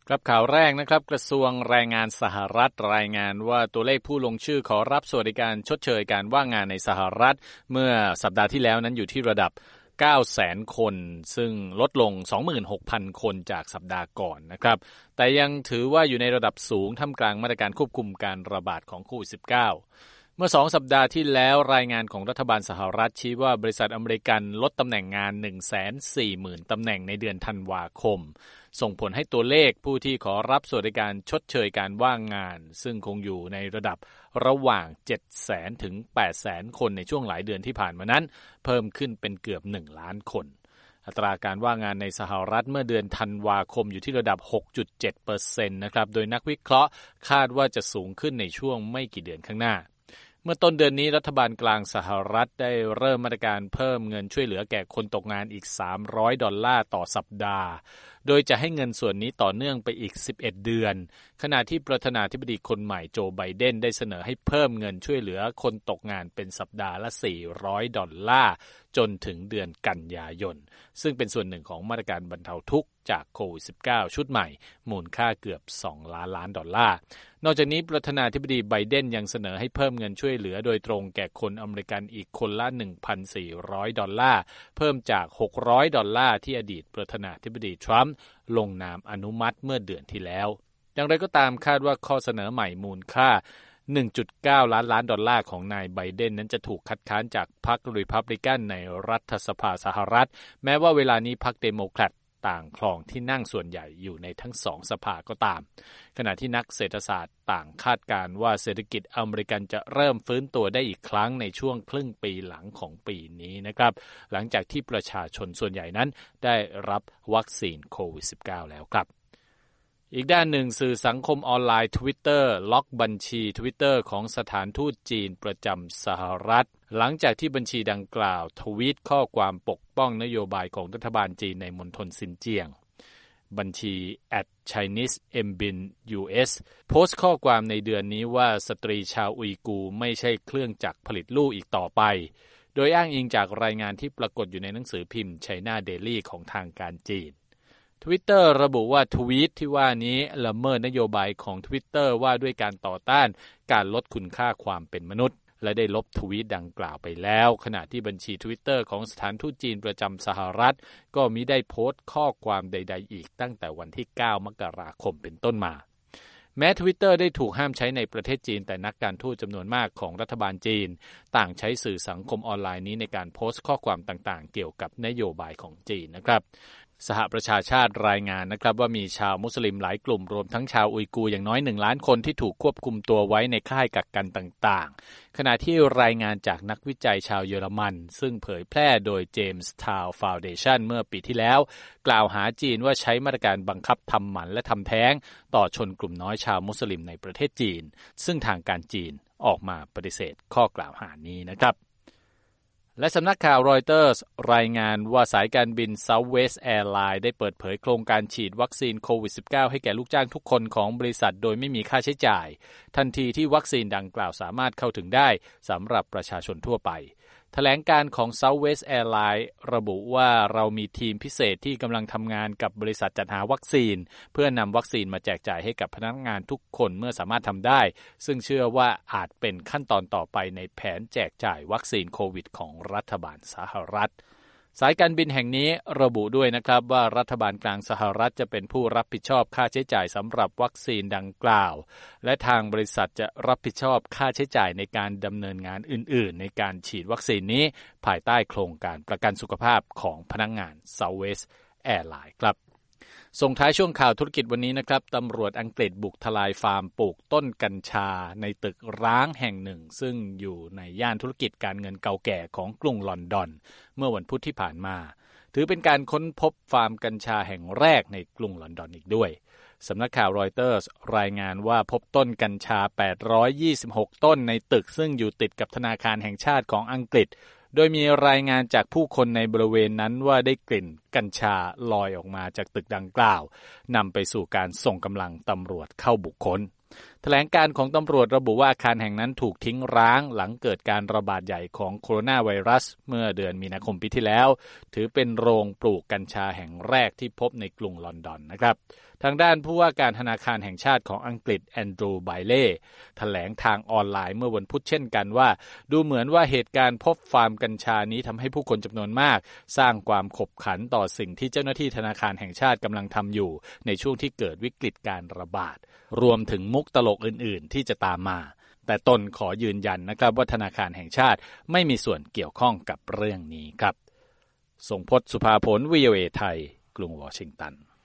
ครับข่าวแรกนะครับกระทรวงแรงงานสหรัฐรายงานว่าตัวเลขผู้ลงชื่อขอรับสวัสดิการชดเชยการว่างงานในสหรัฐเมื่อสัปดาห์ที่แล้วนั้นอยู่ที่ระดับ 900,000 คนซึ่งลดลง 26,000 คนจากสัปดาห์ก่อนนะครับแต่ยังถือว่าอยู่ในระดับสูงท่ามกลางมาตรการควบคุมการระบาดของโควิด -19 เมื่อ2 สัปดาห์ที่แล้วรายงานของรัฐบาลสหรัฐชี้ว่าบริษัทอเมริกันลดตำแหน่งงาน 140,000 ตำแหน่งในเดือนธันวาคมส่งผลให้ตัวเลขผู้ที่ขอรับสวัสดิการชดเชยการว่างงานซึ่งคงอยู่ในระดับระหว่าง 700,000 ถึง 800,000 คนในช่วงหลายเดือนที่ผ่านมานั้นเพิ่มขึ้นเป็นเกือบ 1 ล้านคนอัตราการว่างงานในสหรัฐเมื่อเดือนธันวาคมอยู่ที่ระดับ 6.7% นะครับโดยนักวิเคราะห์คาดว่าจะสูงขึ้นในช่วงไม่กี่เดือนข้างหน้าเมื่อต้นเดือนนี้รัฐบาลกลางสหรัฐได้เริ่มมาตรการเพิ่มเงินช่วยเหลือแก่คนตกงานอีก$300ต่อสัปดาห์โดยจะให้เงินส่วนนี้ต่อเนื่องไปอีก11เดือนขณะที่ประธานาธิบดีคนใหม่โจไบเดนได้เสนอให้เพิ่มเงินช่วยเหลือคนตกงานเป็นสัปดาห์ละ$400จนถึงเดือนกันยายนซึ่งเป็นส่วนหนึ่งของมาตรการบรรเทาทุกข์จากโควิด -19 ชุดใหม่มูลค่าเกือบ$2 ล้าน นอกจากนี้ประธานาธิบดีไบเดนยังเสนอให้เพิ่มเงินช่วยเหลือโดยตรงแก่คนอเมริกันอีกคนละ$1,400เพิ่มจาก$600ที่อดีตประธานาธิบดีทรัมป์ลงนามอนุมัติเมื่อเดือนที่แล้วอย่างไรก็ตามคาดว่าข้อเสนอใหม่มูลค่า$1.9 ล้านของนายไบเดนนั้นจะถูกคัดค้านจากพรรครีพับลิกันในรัฐสภาสหรัฐแม้ว่าเวลานี้พรรคเดโมแครตต่างครองที่นั่งส่วนใหญ่อยู่ในทั้งสองสภาก็ตามขณะที่นักเศรษฐศาสตร์ต่างคาดการณ์ว่าเศรษฐกิจอเมริกันจะเริ่มฟื้นตัวได้อีกครั้งในช่วงครึ่งปีหลังของปีนี้นะครับหลังจากที่ประชาชนส่วนใหญ่นั้นได้รับวัคซีนโควิด -19 แล้วครับอีกด้านหนึ่งสื่อสังคมออนไลน์ Twitter ล็อกบัญชี Twitter ของสถานทูตจีนประจำสหรัฐหลังจากที่บัญชีดังกล่าวทวีตข้อความปกป้องนโยบายของรัฐบาลจีนในมณฑลซินเจียงบัญชี @ChineseMBinUS โพสต์ข้อความในเดือนนี้ว่าสตรีชาวอุยกูร์ไม่ใช่เครื่องจักรผลิตลูกอีกต่อไปโดยอ้างอิงจากรายงานที่ปรากฏอยู่ในหนังสือพิมพ์ China Daily ของทางการจีนTwitter ระบุว่าทวีตที่ว่านี้ละเมิดนโยบายของ Twitter ว่าด้วยการต่อต้านการลดคุณค่าความเป็นมนุษย์และได้ลบทวีตดังกล่าวไปแล้วขณะที่บัญชี Twitter ของสถานทูตจีนประจำสหรัฐก็มิได้โพสต์ข้อความใดๆอีกตั้งแต่วันที่9 มกราคมเป็นต้นมาแม้ Twitter ได้ถูกห้ามใช้ในประเทศจีนแต่นักการทูตจำนวนมากของรัฐบาลจีนต่างใช้สื่อสังคมออนไลน์นี้ในการโพสต์ข้อความต่างๆเกี่ยวกับนโยบายของจีนนะครับสหประชาชาติรายงานนะครับว่ามีชาวมุสลิมหลายกลุ่มรวมทั้งชาวอุยกูร์อย่างน้อย1 ล้านคนที่ถูกควบคุมตัวไว้ในค่ายกักกันต่างๆขณะที่รายงานจากนักวิจัยชาวเยอรมันซึ่งเผยแพร่โดย James Town Foundation เมื่อปีที่แล้วกล่าวหาจีนว่าใช้มาตรการบังคับทำหมันและทำแท้งต่อชนกลุ่มน้อยชาวมุสลิมในประเทศจีนซึ่งทางการจีนออกมาปฏิเสธข้อกล่าวหานี้นะครับและสำนักข่าวรอยเตอร์สรายงานว่าสายการบิน Southwest Airlines ได้เปิดเผยโครงการฉีดวัคซีนโควิด -19 ให้แก่ลูกจ้างทุกคนของบริษัทโดยไม่มีค่าใช้จ่ายทันทีที่วัคซีนดังกล่าวสามารถเข้าถึงได้สำหรับประชาชนทั่วไปแถลงการของ Southwest Airlines ระบุว่าเรามีทีมพิเศษที่กำลังทำงานกับบริษัทจัดหาวัคซีนเพื่อนำวัคซีนมาแจกจ่ายให้กับพนักงานทุกคนเมื่อสามารถทำได้ซึ่งเชื่อว่าอาจเป็นขั้นตอนต่อไปในแผนแจกจ่ายวัคซีนโควิดของรัฐบาลสหรัฐสายการบินแห่งนี้ระบุด้วยนะครับว่ารัฐบาลกลางสหรัฐจะเป็นผู้รับผิดชอบค่าใช้จ่ายสำหรับวัคซีนดังกล่าวและทางบริษัทจะรับผิดชอบค่าใช้จ่ายในการดำเนินงานอื่นๆในการฉีดวัคซีนนี้ภายใต้โครงการประกันสุขภาพของพนักงาน Southwest Airlines ครับส่งท้ายช่วงข่าวธุรกิจวันนี้นะครับตำรวจอังกฤษบุกทลายฟาร์มปลูกต้นกัญชาในตึกร้างแห่งหนึ่งซึ่งอยู่ในย่านธุรกิจการเงินเก่าแก่ของกรุงลอนดอนเมื่อวันพุธที่ผ่านมาถือเป็นการค้นพบฟาร์มกัญชาแห่งแรกในกรุงลอนดอนอีกด้วยสำนักข่าวรอยเตอร์สรายงานว่าพบต้นกัญชา826ต้นในตึกซึ่งอยู่ติดกับธนาคารแห่งชาติของอังกฤษโดยมีรายงานจากผู้คนในบริเวณนั้นว่าได้กลิ่นกัญชาลอยออกมาจากตึกดังกล่าวนำไปสู่การส่งกำลังตำรวจเข้าบุคคลแถลงการของตำรวจระบุว่าอาคารแห่งนั้นถูกทิ้งร้างหลังเกิดการระบาดใหญ่ของโคโรนาไวรัสเมื่อเดือนมีนาคมปีที่แล้วถือเป็นโรงปลูกกัญชาแห่งแรกที่พบในกรุงลอนดอนนะครับทางด้านผู้ว่าการธนาคารแห่งชาติของอังกฤษแอนดรูว์ไบเล่แถลงทางออนไลน์เมื่อวันพุธเช่นกันว่าดูเหมือนว่าเหตุการณ์พบฟาร์มกัญชานี้ทำให้ผู้คนจำนวนมากสร้างความขบขันต่อสิ่งที่เจ้าหน้าที่ธนาคารแห่งชาติกำลังทำอยู่ในช่วงที่เกิดวิกฤตการระบาดรวมถึงมุกตลกอื่นๆที่จะตามมาแต่ตนขอยืนยันนะครับว่าธนาคารแห่งชาติไม่มีส่วนเกี่ยวข้องกับเรื่องนี้ครับทรงพจน์ สุภาผล VOA ไทยกรุงวอชิงตัน